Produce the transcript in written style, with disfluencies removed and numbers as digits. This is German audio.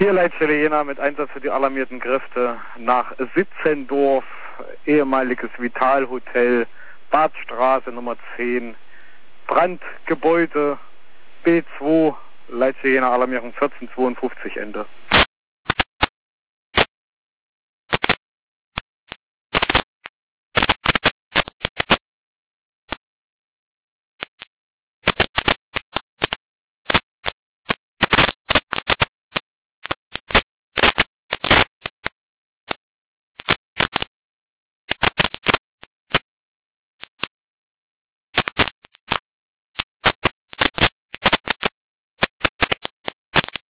Hier Leitstelle Jena mit Einsatz für die alarmierten Kräfte nach Sitzendorf, ehemaliges Vitalhotel, Badstraße Nummer 10, Brandgebäude B2, Leitstelle Jena Alarmierung 1452 Ende.